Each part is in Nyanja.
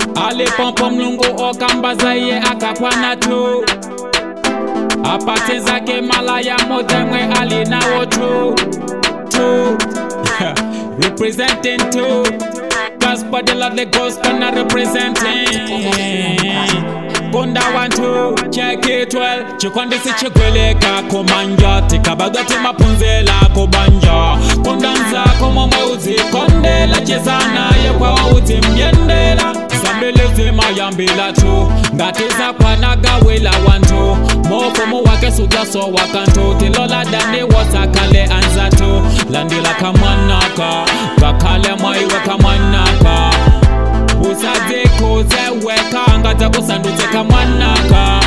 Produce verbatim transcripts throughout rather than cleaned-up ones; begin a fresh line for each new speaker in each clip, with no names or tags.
Ale pompo mlungu okambaza ye akakwana tu. Apate zake malaya motemwe alina wotu tu. Representing two. Gospel the Lord the ghost gonna representing. Bunda one two, check it well. Chikwande si chikweleka komanja. Tikabagati mapunzela kubanja. Kondanza komo mweuzi kondela. Chezana ye kwa wauti mjendela. Zambelezi mayambila tu. Ngatiza kwa naga wila wantu. Moko mu wake sujaso wakantu. Tilola dani wasakale anzatu. Landila kamanaka. Kakale maiwe kamanaka. Usade koze weka ngata kusandute kamanaka.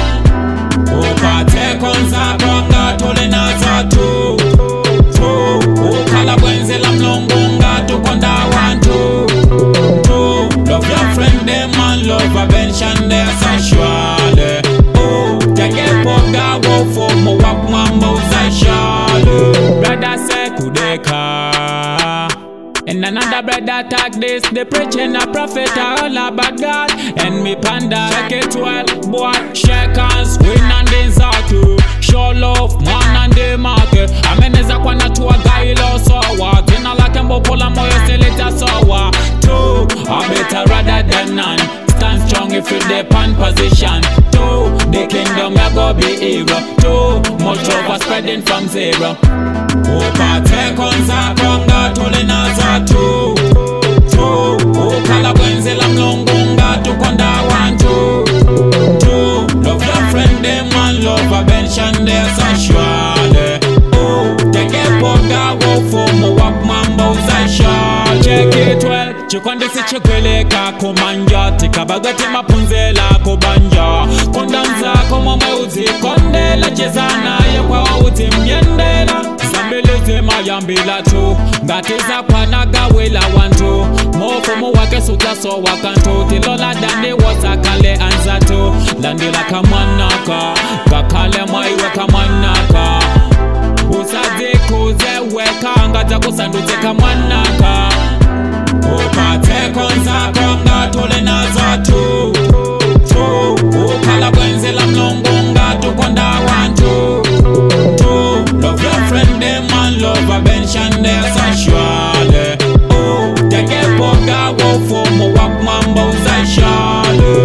Upate konza konga tole na zatu tu. Ukala bwenze la mlongo ngatu konda wantu tu. Love your friend them and love avention they sexual. Oh, jage poga wofo mo wap mambo zashale. Brother say kudeka. And another brother tag this, the preaching a prophet all about God. And me panda, check it well, boy, shake hands, win and desire. Show love, man and the market. Ameneza kwa natu wa gailo sowa. Tina la kembo pola moyo selita sowa. Two, I better rather than none. Stand strong if you depend position. Two, the kingdom ya go be evil. Two, much over spreading from zero. Upate konza konga tole na zatu tu. Ukala bwenze la mlongo ngatu konda wantu tu. Love your friend them and love avention they sexual. Oh, teke poga wofo mo wap mambo zashal. Check it well. Chikwande si chikweleka kumanja. Tikabagati mapunzela kubanja. Kondanza komo mweuzi kondela. Chezana ye kwa wauti mjendela. Zambelezi mayambila tu. Ngatiza kwa naga wila wantu. Moko mu wake sujaso wakantu. Tilola dani wasakale anzatu. Landila kamanaka. Kakale maiwe kamanaka. Usade kuze weka ngata kusandute kamanaka. Upate konza konga tole na zatu tu. Ukala bwenze la mlongo ngatu konda wantu tu. Love your friend them and love avention they sexual. Oh, teke poga wofo mo wap mambo zashale.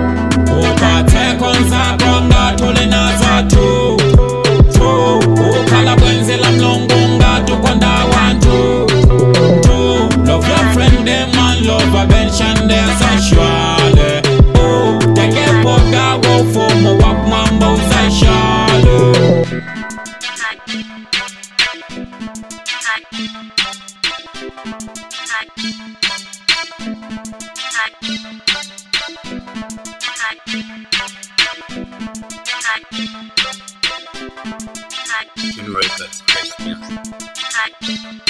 Upate konza konga tole na zatu tu. Ukala bwenze la mlongo ngatu konda wantu tu. Love your friend them and love avention they sexual. Oh, teke poga wofo mo wap mambo zashale.
Generate that space, yes.